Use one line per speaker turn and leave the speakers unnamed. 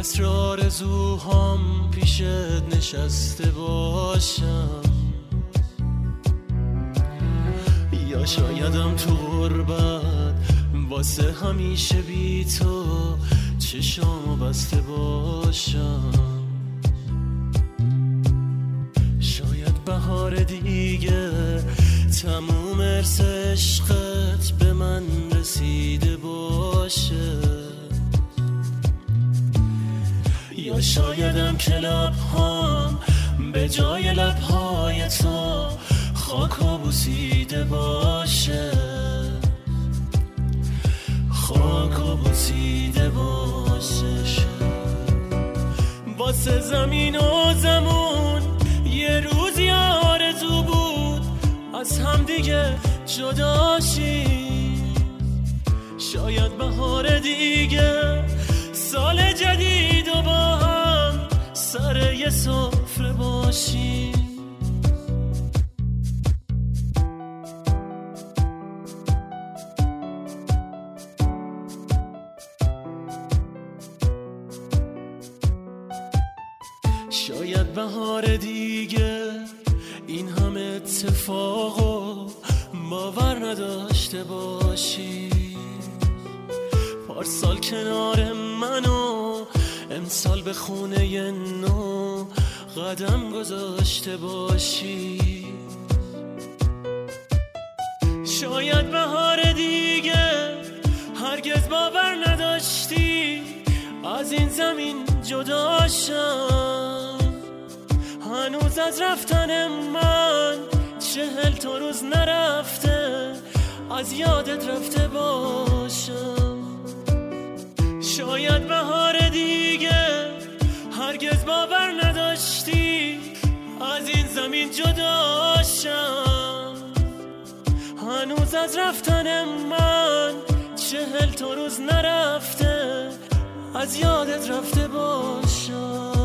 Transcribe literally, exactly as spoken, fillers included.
عصر آرزوهام پیشت نشسته باشم، یا شایدم تو غربت واسه همیشه بی تو چشامو بسته باشم. شاید بهار دیگه تموم ارث عشقت به من رسیده باشه، یا شایدم که لبهام به جای لبهای تو خاکو بوسیده باشه، خاکو بوسیده باشه. واسه زمین و زمون یه روزی آرزو بود از هم دیگه جدا شیم. شاید بهار دیگه سال جدید و با هم سر یه سفره باشیم. شاید بهار دیگه این همه اتفاقو باور نداشته باشی، پارسال کنار منو امسال به خونه نو قدم گذاشته باشی. شاید بهار دیگه هرگز باور نداشتی از این زمین جدا شم. هنوز از رفتن من چهل تا روز نرفته از یادت رفته باشم. شاید بهار دیگه هرگز باور نداشتی از این زمین جدا شم. هنوز از رفتن من چهل تا روز نرفته از یادت رفته باشم.